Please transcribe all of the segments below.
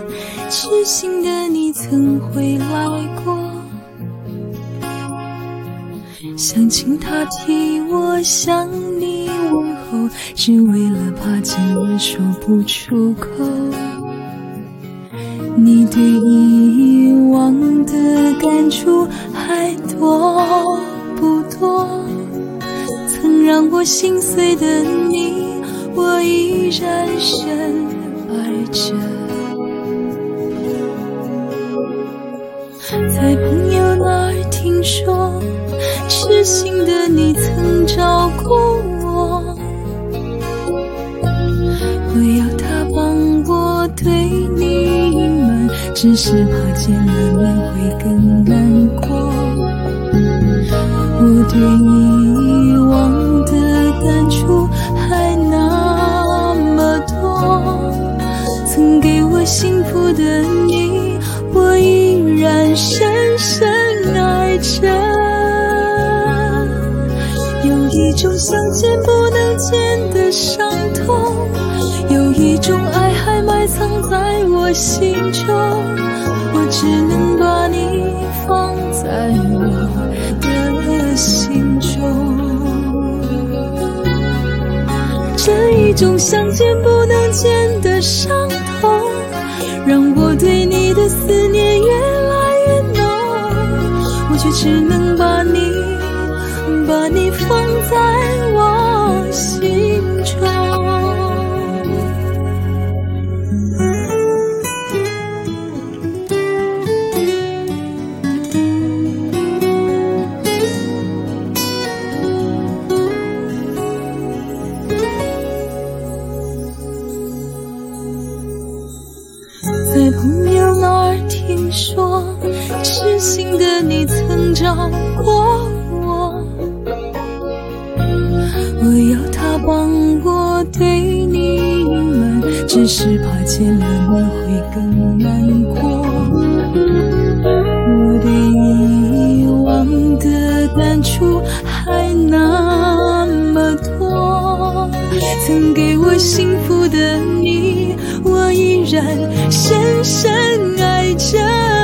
痴心的你曾回来过，想请他替我向你问候，只为了怕今日说不出口。你对遗忘的感触还多不多？曾让我心碎的你，我依然深爱着。在朋友那儿听说，痴心的你曾找过我，我要他帮我对你隐瞒，只是怕见了面会更难过。我对遗忘的感触还那么多，曾给我幸福的你，我依然深深爱着。有一种想见不能见的伤痛，有一种爱还埋藏在我心中，我只能把你放在我的心中。这一种想见不能见的伤痛，让我对你的思念越来越浓，我却只能把你放在我心中。在朋友那儿听说，痴心的你曾找过我，我要他帮我对你隐瞒，只是怕见了面会更难过。我对遗忘的感触还那么多，曾给我幸福的你，我依然深深爱着。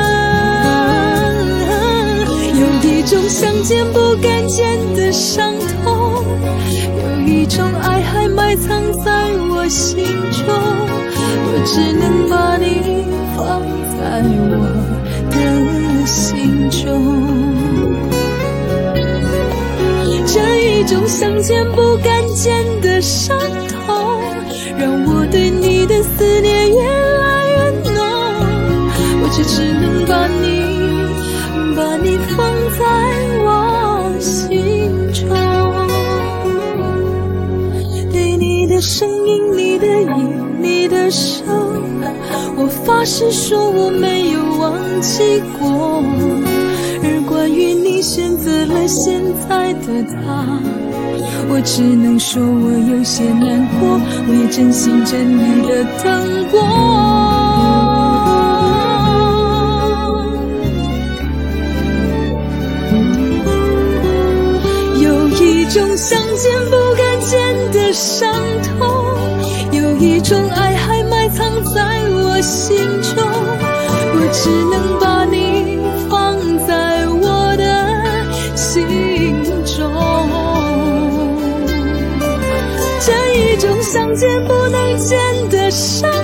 有一种想见不敢见的伤痛，有一种爱还埋藏在我心中，我只能把你放在我的心中。这一种想见不敢见的伤痛，让我对你的思念越来越浓，我却只能把你放在我心中。对你的声音，你的影，你的手，我发誓说我没有忘记过。而关于你选择了现在的他，我只能说我有些难过，我也真心真意的等过。有一种想见不敢见的伤痛，有一种爱还埋藏在我心中，我只能把你放在我的心中。这一种想见不能见的伤